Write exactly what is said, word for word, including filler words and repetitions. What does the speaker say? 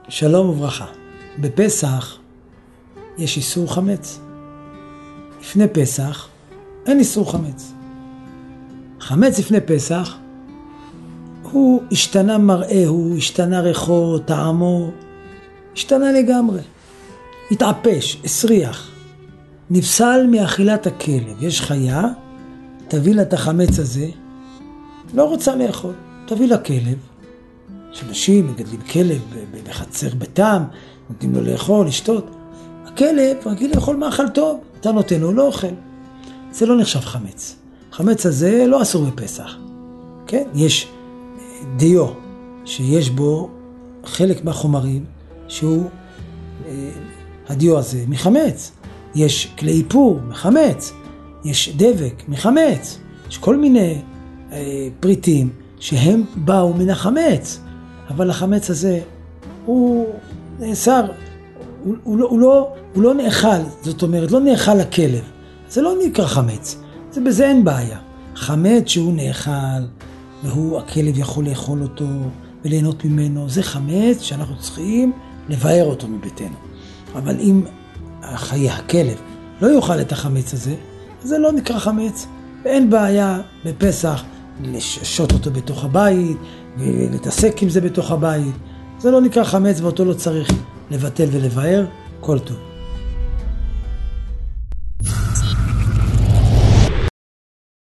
שלום וברכה. בפסח יש איסור חמץ. לפני פסח אין איסור חמץ. חמץ לפני פסח הוא השתנה מראה, הוא השתנה ריחו, טעמו, השתנה לגמרי. התעפש, הסריח. נפסל מאכילת הכלב. יש חיה, תביא לה את החמץ הזה, לא רוצה לאכול, תביא לה כלב. שאנשים מגדלים כלב בחצר ביתם, נותנים לו לאכול, לשתות. הכלב רגיל לאכול מאכל טוב, אתה נותן לו, לא אוכל. זה לא נחשב חמץ. חמץ הזה לא אסור בפסח. כן? יש דיו שיש בו חלק מהחומרים שהוא, הדיו הזה מחמץ. יש כלי איפור מחמץ. יש דבק מחמץ. יש כל מיני אה, פריטים שהם באו מן החמץ. אבל החמץ הזה הוא נאסר, הוא, הוא, הוא, לא, הוא לא נאכל, זאת אומרת, לא נאכל לכלב. זה לא נקרא חמץ, זה בזה אין בעיה. חמץ שהוא נאכל, והוא, הכלב יכול לאכול אותו וליהנות ממנו, זה חמץ שאנחנו צריכים לבאר אותו מביתנו. אבל אם החיה, הכלב, לא יאכל את החמץ הזה, זה לא נקרא חמץ, ואין בעיה בפסח לששות אותו בתוך הבית, ולהתעסק עם זה בתוך הבית. זה לא נקרא חמץ ואותו לא צריך לבטל ולבאר. כל טוב.